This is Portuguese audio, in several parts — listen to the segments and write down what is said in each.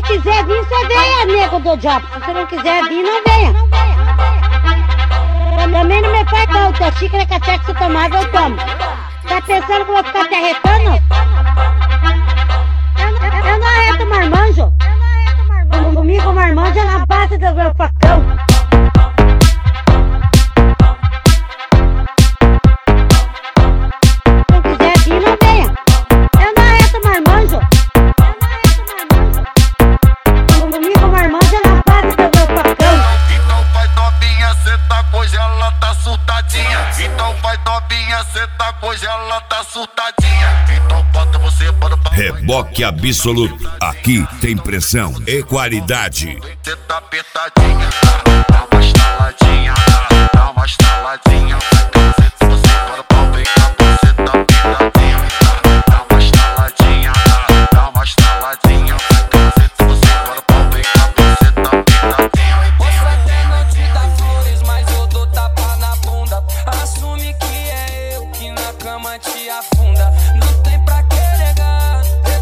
quiser vir, você venha, nego do diabo. Se você não quiser vir, não venha. Também não me faz não, tua xícara café que você tomava, eu tomo. Tá pensando que eu vou ficar te arretando? Eu não arreto marmanjo. Comigo marmanjo é na base do meu facão. Se não quiser vir, não venha. Eu não arreto marmanjo. Comigo marmanjo é na base do meu facão. Então vai novinha, cê tá hoje ela tá surtadinha. Então vai novinha, cê tá hoje ela tá surtadinha. Então bota você, bora pra Reboque absoluto. Aqui tem pressão e qualidade. cê tá apertadinha. Dá uma estaladinha, dá uma estaladinha. Se você bora pra vem cá, você tá apertadinha. Dá uma estaladinha, dá uma estaladinha. Se você bora pra vem cá, você tá apertadinha. Posso até não te dar flores, mas eu dou tapa na bunda. Assume que é eu que na cama te afunda. Não tem pra que negar.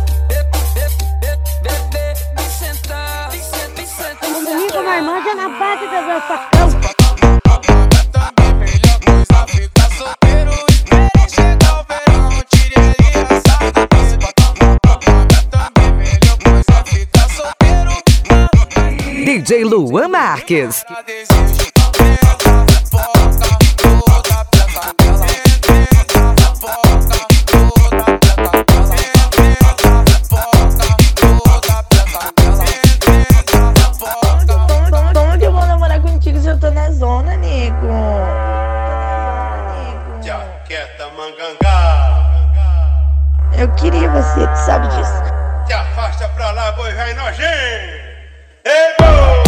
Bebê, me sentar. Comigo marmanjo é na base do meu facão. Também melhor coisa ficar solteiro. Esperei chegar o verão, tirei essa cabeça. Também melhor coisa ficar solteiro. DJ Luan Marques. Desejo pega, foca, toda planta dela. Pega, foca, toda planta dela. Pega, foca, toda planta dela. Pega, foca. Como que eu vou namorar contigo se eu tô na zona, nego? Jaqueta mangangá, Eu queria você, tu sabe disso. te afasta pra lá, boi velho nojento. Ei, boi!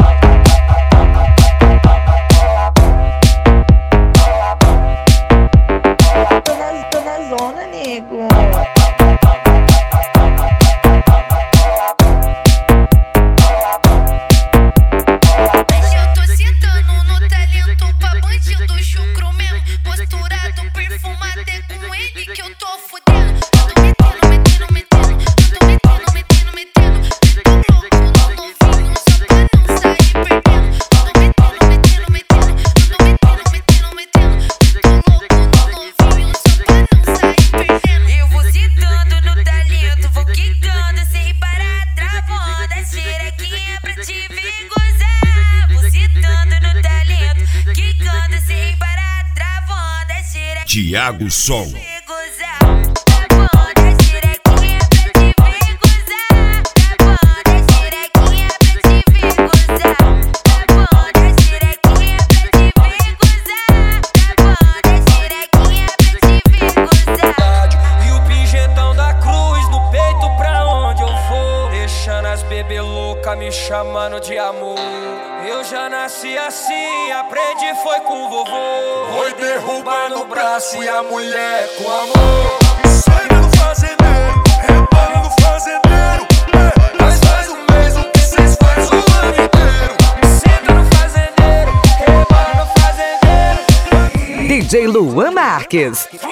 Tô na zona, nego. Eu tô sentando no talento pra bandido chucro mesmo. Posturado, perfumado, é com ele que eu tô fudendo. Tô metendo. Tô louco no novinho só pra não sair perdendo. Tô metendo. Tô louco no novinho só pra não sair perdendo. Eu vou sentando no talento, vou quicando sem parar, travando a xerequinha pra te ver gozar. Vou sentando no talento, quicando sem parar, travando a xerequinha Thiago Sol. pra te ver gozar. Travando a xerequinha pra te ver gozar. Travando a xerequinha pra te ver gozar. Travando a xerequinha pra te ver gozar. Travando a xerequinha pra te ver gozar. E o pinjetão da cruz no peito pra onde eu for, deixando as bebê louca me chamando de amor. Eu já nasci assim, aprendi foi com o vovô. Foi derrubar no braço e a mulher com amor. Segue no fazendeiro, repara no fazendeiro. Nós faz o mesmo que cês faz o ano inteiro. Senta no fazendeiro, rebala no fazendeiro. DJ Luan Marques.